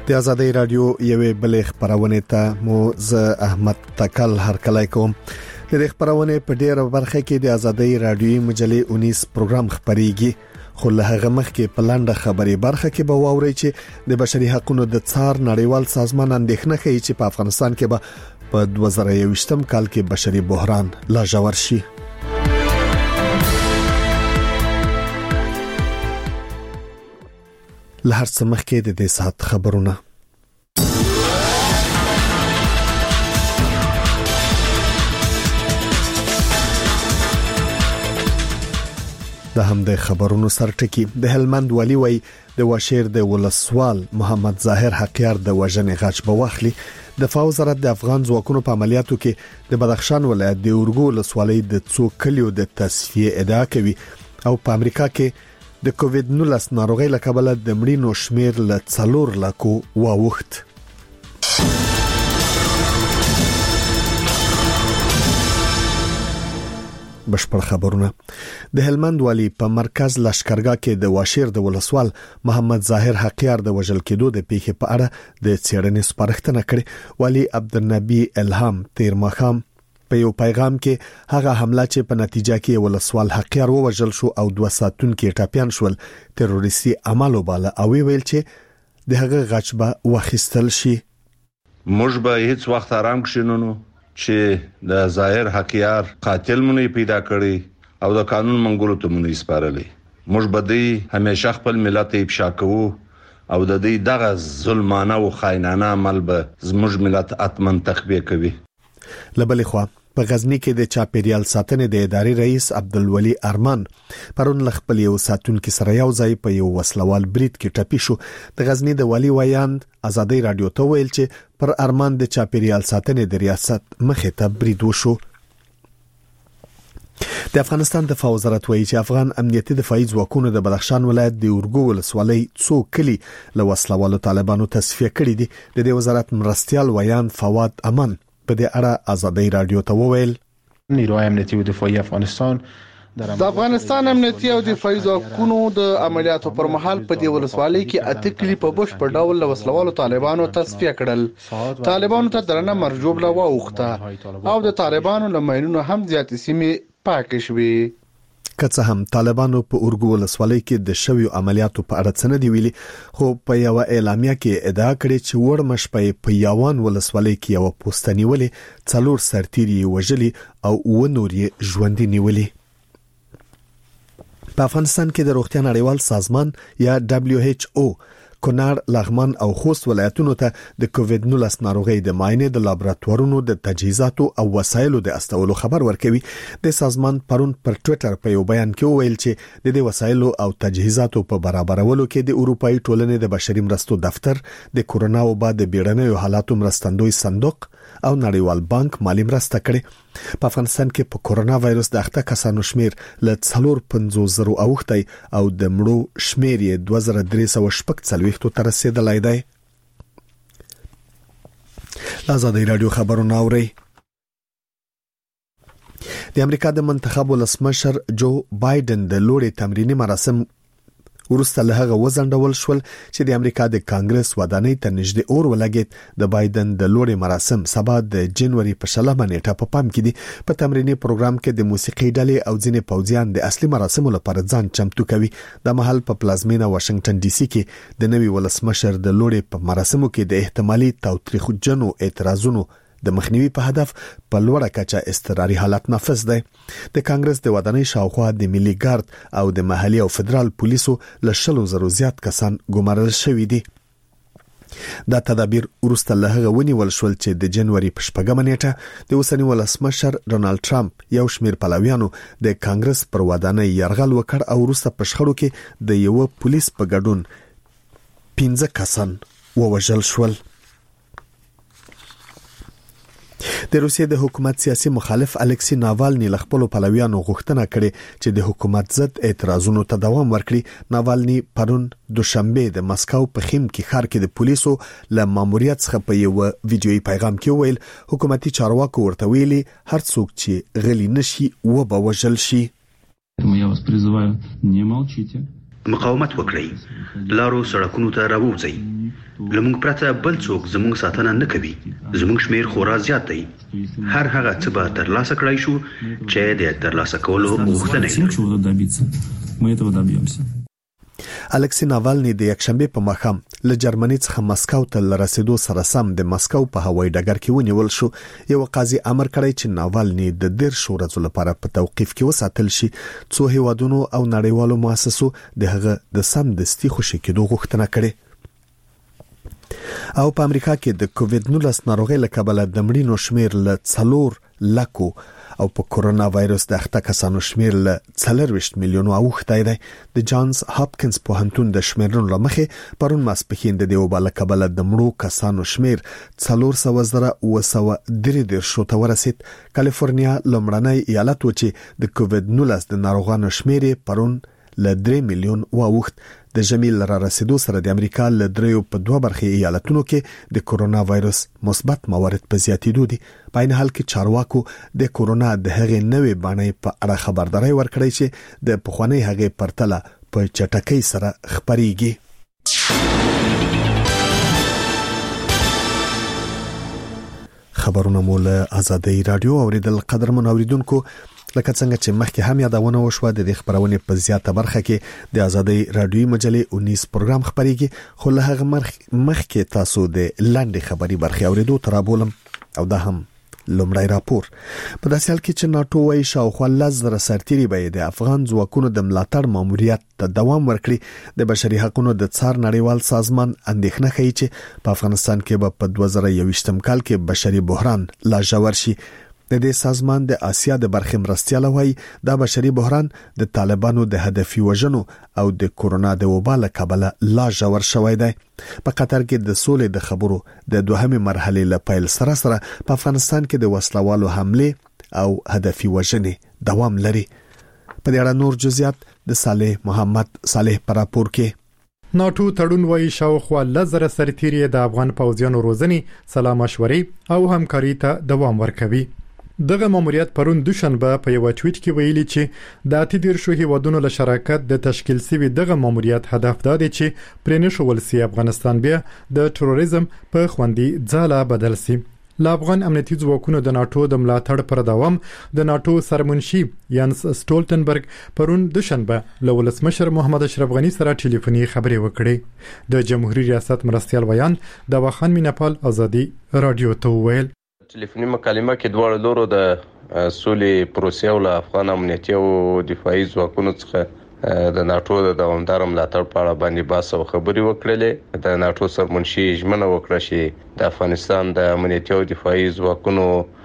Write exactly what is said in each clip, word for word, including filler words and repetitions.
د آزادۍ رادیو یوې بلې خبرونه ته مو ز احمد تکل هرکلی کوم. د دې خبرونه په ډیره برخه کې د آزادۍ رادیوي مجلې انیس پروګرام خبريږي، خو له هغه مخکې په لاندې خبري برخه کې به واوري چې د بشري حقوقو د څار نړیوال سازمان اندېښنه کوي چې په افغانستان کې به په دوه زره یوویشتم کال کې بشري بحران لا ژور شي. له هر څه مخکې د دې ساعت خبرونه. د هم د خبرونو سرټکی د هلمند والی وای د واشیر د ولسوال محمد ظاهر حقیار د وژنې غچ به واخلي. د فاو وزارت د افغان ځواکونو په عملیاتو کې د بدخشان ولایت د اورګو ولسوالۍ د څو کلیو د تصفیه ادعا کوي او په امریکا کې د کووید نولس ناروغي له کبله د مړینو شمیر له څلور لکو واوښت. بشپړ خبرونه. د هلمند والی په مرکز لشکرګاه کې د واشیر د ولسوال محمد ظاهر حقیار د وژل کېدو د پیښې په اړه د څېړنې سپارښتنه کړې. والی عبدالنبی الهام تیر مخام په یو پیغام کې هغه حمله چې په نتیجه کې ولسوال حقیار ووژل شو او دوه ساتون کې ټاپیان شول تروریستي عمل وباله او ویل چې د هغه غچ به واخیستل شي. موږ به هیڅ وخت آرام کښینو چې د ظاهر حقیار قاتل مونږ پیدا کړی او د قانون منګولو ته مونږ سپارلی. موږ به دې همیشه خپل ملت افشا کوو او د دې دغه ظلمانه او خاینانه عمل به زموږ ملت اتمن تخبیه کوي. لبل خو په غزنی کې د چاپیریال ساتنې د ادارې رئیس عبدالولي ارمان پرون خپل یو ساتون کې سره یو ځای په یو وسلوال برید کې ټپي شو. د غزنی د والی ویاند آزادۍ رادیو ته ویل چې پر ارمان د چاپیریال ساتنې د ریاست مخې ته برید وشو. د افغانستان د فاو وزارت وایي چې افغان امنیتي دفاعي ځواکونو د بدخشان ولایت د اورګو ولسوالۍ څو کلی له وسلوالو طالبانو تصفیه کړي دي. د دې وزارت مرستيال ویان فواد امان په دې اړه آزادۍ رادیو ته وویل نیروهای امنیتي او دفاعي افغانستان د افغانستان امنیتي او دفاعي ځواکونو د عملیاتو پر مهال په دې ولسوالۍ کې اته کلی په بشپړ ډول له وسلوالو طالبانو تصفیه کړل. طالبانو ته درنه مرجوب لا واوخته او د طالبانو لمنونو هم زیاتې سیمې پاکې شوې. که څه هم طالبانو په اورګو ولسوالۍ کې د شویو عملیاتو په اړه څه نه دی ویلي، خو په یو اعلامیه کې ادعا کړې چې وړ مشپې په یوان ولسوالۍ کې یو پوسټنی ولې څلور سرتیري وژلي او و نور یې ژوندۍ نیولي. په افغانستان کې د روغتیا نړیوال سازمان یا دبليو ایچ او کونړ، لغمان او خوست ولایتونو ته د کووید نولس ناروغي د معاینې د لابراتوارونو د تجهیزاتو او وسایلو د استولو خبر ورکوي. د سازمان پرون پر ټوئیټر په یو بیان کې ویل چې د دې وسایلو او تجهیزاتو په برابرولو کې د اروپאי ټولنې د بشري مرستو دفتر، د کورونا وبا د بیړنیو حالاتو مرستندوی صندوق او نړیوال بانک مالی مرسته کړې. په افغانستان کې په کورونا وایرس د اخته کسانو شمیر له څلور پنځوس زرو اوختي او د مړو شمیر یې دوه زره درې سوه شپږ څلوېښت ته رسیدلی دی. آزادۍ رادیو خبرونه اورئ. د امریکا د منتخب ولسمشر جو بایدن د لوړې تمرینی مراسم ورسته له هغه وزندول شول چې د امریکا د کانګرس ودانۍ ته نږدې اور ولګید. د بایدن د لوړې مراسم سبا د جنوري په شلمه نیټه په پام کې دي. په تمرینی پروګرام کې د موسیقي ډلې او ځینې پوځیان د اصلي مراسمو لپاره ځان چمتو کوي. د محل په پلازمینه واشنگټن ډي سي کې د نوي ولسمشر د لوړې په مراسمو کې د احتمالي تاوتریخجنو اعتراضونو د مخنیوي په هدف په لوړه کچه اضطراري حالت نافذ دی. د کانګرس د ودانۍ شاوخوا د ملي ګارد او د محلي او فدرال پولیسو له شلو زرو زیات کسان ګمارل شوي دي. دا تدابیر ورسته له هغه ونیول شول چې د جنوري په شپږمه نیټه د اوسني ولسمشر ډونالد ټرمپ یو شمیر پلویانو د کانګرس پر ودانۍ یرغل وکړ او ورسته په شخړو کې د یو پولیس په ګډون پنځه کسان ووژل شول. د روسیې د حکومت سیاسي مخالف الکسی ناوالني له خپل پلویانو غوښتنه کړې چې د حکومت ضد اعتراضونو ته دوام ورکړي. ناوالني پرون دوشنبه د مسکو په خیم کې ښار کې د پولیسو له ماموریت څخه په یو ویډیويي پیغام کې ویل حکومتي چارواکو ورته ویلي هر څوک چې غلی نشي و به وژل شي. مقاومت وکړئ، لارو سړکونو ته راووځئ، لمونږ پرته بل څوک زموږ ساتنه نه کوي. زموږ شمیر خورا زیات دی. هر هغه څه به ترلاسه کړای شو چې د ترلاسه کولو غوښتنه لري. الکسی ناوالني د یکشنبه په ماښام له جرمني څخه مسکو ته رسیدو سره سم د مسکو په هوایي ډګر کې ونیول شو. یو قاضي امر کړی چې ناوالني د ډیر شورزو لپاره په توقيف کې وساتل شي. څو هیوادونو او نړیوالو مؤسسو د هغه د سم دستي خوشي کېدو غوښتنه کړې. او په امریکا کې د کووید نولس ناروغي له کبله د مړینو شمیر له څلور لکو او په کورونا وایرس د اخته کسانو شمیر له څلورویشت میلیونو اوښتی دی. د جانز هاپکینز پوهنتون د شمیرونو لمخې پرون ماسپښین د دې وبا له کبله د مړو کسانو شمیر څلور سوه زره اوه سوه درې دېرشو ته ورسید. کالیفورنیا لومړنی ایالت و چې د کووید نولس د ناروغانو شمیر پرون له درې میلیون واوښت. د ژمي را رسیدو سره د امریکا له دریو په دوه برخې ایالتونو کې د کورونا وایرس مثبت موارد په زیاتېدو دي. په عین حال کې چارواکو د کورونا د هغې نوې بڼې په اړه خبرداري ورکړې چې د پخوانۍ هغې پرتله په چټکۍ سره خپريږي. خبرونه مول آزادۍ رادیو اوریدل قدرمن اوریدونکو. لکه څنګه چې مخکې هم یادونه وشوه د خبرونې په زیاته برخه کې د آزادۍ رادیوي مجلې اونیس پروګرام خبريږي. خو له هغه مخکې تاسو د لاندې خبري برخه اوریدو ترابولم او دا هم لومړی راپور. په داسې حال کې چې ناتو وايي شاوخوا لس زره سرتیري به د افغان ځواکونو د ملاتړ ماموریت ته دوام ورکړي. د بشري حقوقو د څار نړیوال سازمان اندېښنه کوي چې په افغانستان کې به په دوه زره یوویشتم کال کې بشري بحران لا ژور شي. د دې سازمان د آسیا د برخې مرستیال وایي دا بشري بحران د طالبانو د هدفي وژنو او د کورونا د وبا له کبله لا ژور شوی دی. په قطر کې د سولې د خبرو د دوهمې مرحلې له پیل سره سره په افغانستان کې د وسلوالو حمله او هدفي وژنې دوام لري. په دې اړه نور جزئیات د صالح محمد صالح پر راپور کې. ناتو تړون وایي شاوخوا لزر سرتیري د افغان پوځیانو روزنې سلا مشورې او همکاري ته دوام ورکوي. دغه ماموریت پرون دوشنبه په یو ټویټ کې ویلي چې د اتیدیر شو هیوادونو له شراکت د تشکیل سوي دغه ماموریت هدف دا دی چې پرېنشول سي افغانستان بیا د تروریزم په خوندي ځاله بدل سي. لا افغان امنیتي ځواکونو د ناتو د ملاتړ پر دوام د ناتو سرمنشي یانس سټولټنبرګ پرون دوشنبه له ولسمشر محمد اشرف غنی سره ټلیفوني خبرې وکړې. د جمهوریت ریاست مرستیال ویان د واخان مینپال ازادي رادیو ته ویل ټلیفوني مکالمه کې دواړو لورو د سولې پروسې او افغان امنیتي او دفاعي ځواکونو څخه د ناتو د دوامدار ملاتړ په اړه باندې بحث او خبرې وکړلې. د ناتو سرمنشي ژمنه وکړه چې د افغانستان د امنیتي او دفاعي ځواکونو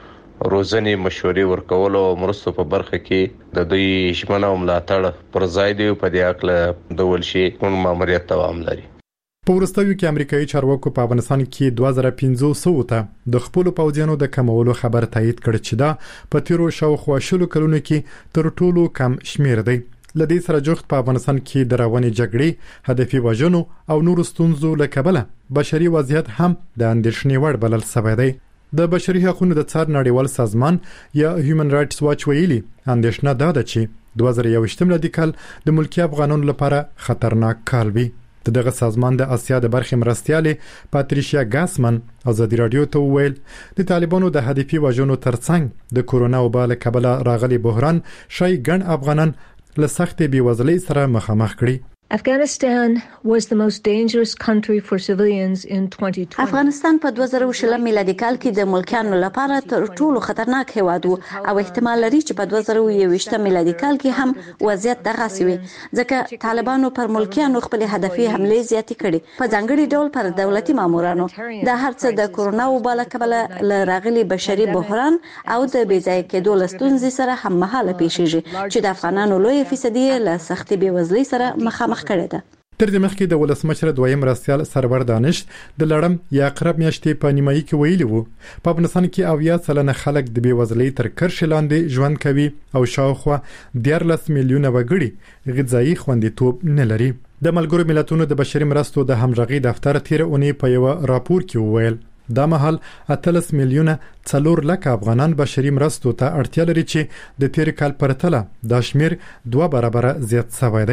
روزنې مشورې ورکول او مرستو په برخه کې د دوی ژمنه او ملاتړ پر ځای دی. په دې اړه د ولشي کوم ماموریت دوام لري. په ورستیو کې امریکایي چارواکو په افغانستان کې دوه زره پنځوس ته د خپل پوځیانو د کمولو خبر تایید کړ چې دا په تیرو شاوخوا شلو کلونو کې تر ټولو کم شمیر دی. لدې سره جوخت په افغانستان کې د رواني جګړې هدفي وژنو او نور ستونزو له کبله بشري وضعیت هم د اندېښنې وړ بلل شوی دی. د بشري حقوقو د څار نړیوال سازمان یا هیومن رائټس واچ ویلي اندېښنه دا ده چې دوه زره یوویشتم کال د ملکی افغانانو لپاره خطرناک کال وي. دغه سازمان د آسیا د برخې مرستیاله پاتریشیا ګاسمن ازادي رادیو ته ویل د طالبانو د هدفي وژنو ترڅنګ د کورونا وبا له کبله راغلي بحران شای ګڼ افغانان له سخت بیوزلۍ سره مخامخ کړي. Afghanistan was the most dangerous country for civilians in twenty twenty. افغانستان په دوه زره شل میلادي کال کې د ملکانو لپاره تر ټولو خطرناک هیواد وو او احتمال لري چې په دوه زره یوویشت میلادي کال کې هم وضعیت دغه سوي ځکه طالبانو پر ملکانو خپل هدفي حمله زیاتې کړې په ځانګړي ډول پر دولتي مامورانو. د هرڅه د کورونا وبا له کبله راغلي بشري بحران او د بیځای کېدو لستونزې سره هم مهاله پیښیږي چې د افغانانو لوی فیصدي له سختي بیوزلۍ سره مخامخ کړي ده. تر دې مخکې د ولسمشر دویم مرستیال سرور دانش د لړم یا قرب میاشتې په نیمایي کې ویلي وو په افغانستان کې اویا سلنه خلک د بیوزلۍ تر کرښې لاندې ژوند کوي او شاوخوا دیارلس میلیونه وګړي غذایی خوندیتوب نه لري. د ملګرو ملتونو د بشري مرستو د همغږي دفتر تیر اونۍ په یو راپور کې وویل دا مهال اتلس میلیونه څلور لک افغانان بشري مرستو ته اړتیا لري چې د تیر کال پرتله د شمیر دوه برابر زیات شوی دی.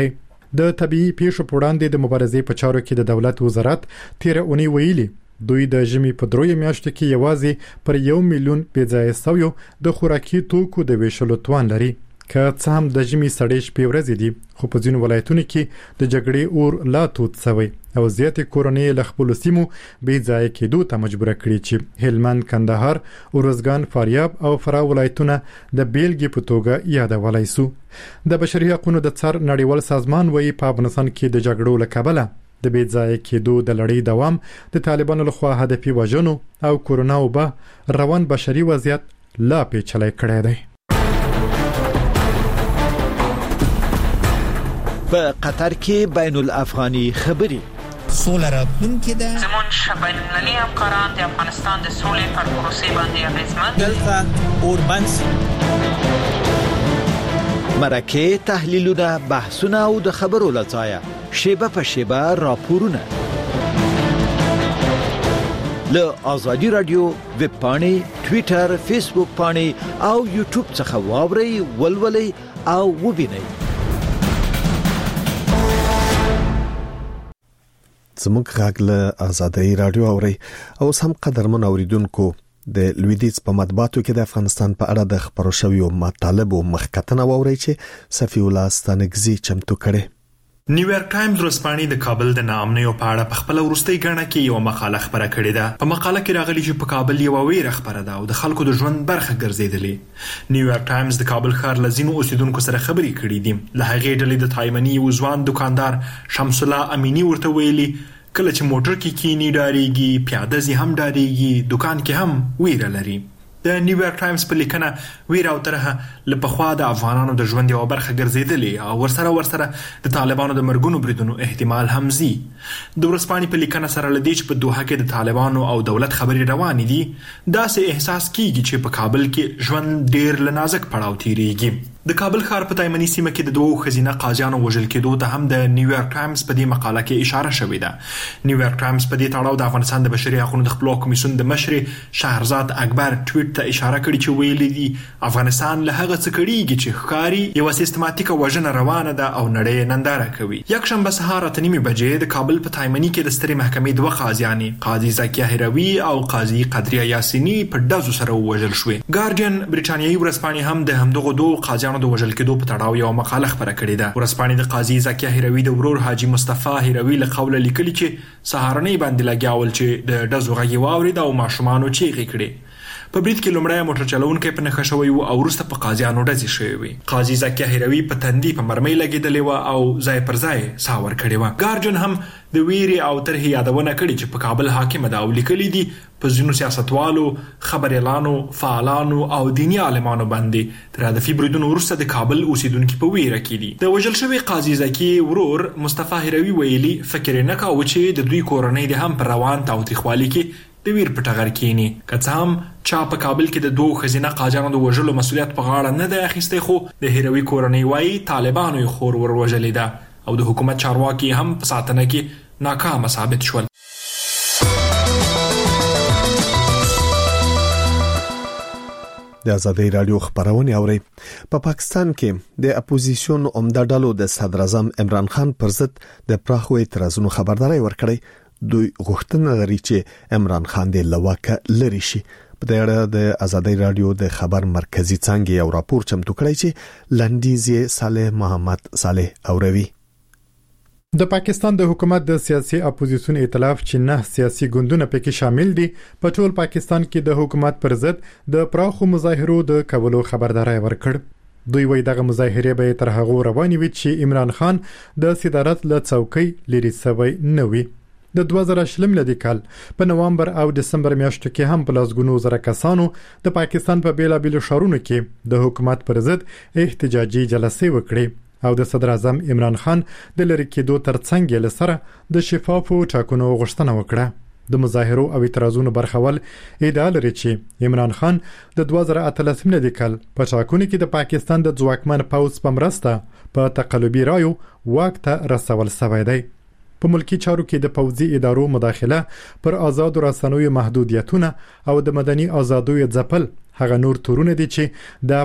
د طبيعي پیښو په وړاندې د مبارزې په چارو کې د دولت وزارت تیر اونۍ ویلي دوی د ژمي په دروي میاشتو کې یوازې پر یو میلیون بېځایه سویو د خوراکي توکو د ویشلو توان لري که څه هم د ژمي سړې شپې ورځې دي خو په ځینو ولایتونو کې د جګړې اور لا تود شوی او زیاتې کورنۍ له خپلو سیمو بېځایه کېدو ته مجبوره کړي چې هلمند، کندهار، ارزګان، فاریاب او فراه ولایتونه د بیلګې په توګه یادولای سو. د بشري حقوقو د څار نړیوال سازمان وایي په افغانستان کې د جګړو له کبله د بېځایه کېدو د لړۍ دوام د طالبانو لخوا هدفي وژنو او کورونا وبا روان بشري وضعیت لا پیچلی کړی دی. په قطر کې بین الافغاني خبرې سوله راتلونکې ده. زمونږ بین المللي همکاران د افغانستان د سولې پر پروسې باندې اغېزمن دلته اوربند سي. مرکه تحلیلونه، بحثونه او د خبرو لڅایه شیبه په شیبه راپورونه له آزادی رادیو ویب پاڼې، ټوئیټر، فیسبوک پاڼې او یوټیوب څخه واورئ، ولولئ او وبینئ. زموږ غږ له آزادۍ رادیو اوري او سم قدرمن اوریدونکو د لویدیز په مطبوعاتو کې د افغانستان په اړه د خبرو شویو مطالبو مخکتنه ووري چې صفی الله ستانګزي چمتو کړي. نیویارک ټایمز ورځپاڼې د کابل د ناامنیو په اړه په خپل وروستۍ غاڼه کې یو مقاله خبره کړې ده. په مقاله کې راغلي چې په کابل یو ویره خبره ده او د خلکو د ژوند برخه ګرځېدلې. نیویارک ټایمز د کابل ښار لزینو اوسیدونکو سره خبرې کړې دي. له هغې ډلې د تایمني یو ځوان دکاندار شمس الله امینی ورته ویلي کله چې موټر کې کینی ډاریږي، پیاده زی هم ډاریږي، دکان کې هم ویره لري. د نیویارک ټایمز په لیکنه ویره او ترهه لپخوا د افغانانو د ژوند یو برخه ګرځېدلې او ورسره ورسره د طالبانو د مرګونو بریدونو احتمال هم زی. د ورځپاڼې په لیکنه سره لدی چې په دوحه کې د طالبانو او دولت خبرې روانې دي، داسې احساس کیږي چې په کابل کې ژوند ډیر لنازک پړاو تیریږي. د کابل ښار په تایمني سیمه کې د دوو خزینه قاضیانو وژل کېدو ته هم د نیویارک ټایمز په دې مقاله کې اشاره شوې ده. نیویارک ټایمز په دې تړاو د افغانستان د بشري حقوقو د خپلواک کمیسیون د مشر شهرزاد اکبر ټویټ ته اشاره کړې چې ویلي دي افغانستان له هغه څه کړيږي چې ښکاری یو سیستماتیکه وژنه روانه ده او نړۍ ننداره کوي. یکشنبه سهار اته نیمې بجې د کابل په تایمني کې د سترې محکمې دوه قاضیانې قاضي زکیه هروي او قاضي قدریه یاسینی په ډزو سره وژل شوې. ګارډین برېټانیایي ورځپاڼې هم د همدغه دوه قاضیانو د وژل کېدو په تړاو یو مقاله خبره کړې ده. ورځپاڼې د قاضي زکیه هروي د ورور حاجی مصطفی هروي له قوله لیکلي چې سهارنۍ باندې لګیاول چې د ډزو غږ واورید او ماشومان چیغې کړې. په برید کې لومړی موټر چلوونکی په نښه شوی و او وروسته په قاضیانو ډزې شوې وې. قاضي زکیه هروي په تندي په مرمۍ لګېدلې وه او ځای پر ځای ساه ورکړې وه. ګارډین هم د ویرې او ترهې یادونه کړې چې په کابل حاکمه ده او لیکلي دي په ځینو سیاستوالو، خبریالانو، فعالانو او دیني عالمانو باندې تر هدفي بریدونو وروسته د کابل اوسیدونکي په ویره کې دي. د وژل شوي قاضي زکیه ورور مصطفی هروي ویلي فکر یې نه کاوه چې د دوی کورنۍ د هم پر روان تاوتریخوالي کې د ویر په ټغر کېني. که څه هم چا په کابل کې د دوه خزینه قاضیانو د وژلو مسؤلیت په غاړه نه دی اخیستی، خو د هروي کورنۍ وایي طالبانو یې خور ور وژلې ده او د حکومت چارواکي هم په ساتنه کې ناکامه ثابت شول. د آزادۍ رادیو خبرونه اوري. په پا پاکستان کې د اپوزیشن عمده ډلو د صدر اعظم عمران خان پر ضد د پراخو اعتراضونو خبرداري ورکړي. دوی غوښتنه لري چې عمران خان د لواکه لري شي. په دې اړه د آزادۍ رادیو د خبر مرکزی څنګه یو راپور چمتو کړی چې لنډیزي صالح محمد صالح اوروي. د پاکستان د حکومت د سیاسي اپوزیشن ائتلاف چې نه سیاسي ګوندونه پکې شامل دي په ټول پاکستان کې د حکومت پر ضد د پراخو مظاهرو د کولو خبرداري ورکړ. دوی وایي دغه مظاهره به تر هغه روانې وي چې عمران خان د صدارت له څوکۍ لري سوی نه وي. د دوه زره شلم لدی کال په نوامبر او دسمبر میاشتو کې هم په لاسګونو زره کسانو د پاکستان په بیلابیلو ښارونو کې د حکومت پر ضد احتجاجي جلسې وکړې او د صدر اعظم عمران خان د لری کېدو ترڅنګ یې لسره د شفافو ټاکنو غوښتنه وکړه. د مظاهرو او اعتراضونو برخول ادعا لري چې عمران خان د دوه زره اتلسم لدی کال په ټاکنو کې د پاکستان د ځواکمن پوځ په مرسته په تقلبي رایو واک ته رسول شوی دی. په ملکی چارو کې د پوځي ادارو مداخله پر آزاد رسنیو محدودیتونه او د مدني آزادیو ځپل هغه نور تورونه دي چې د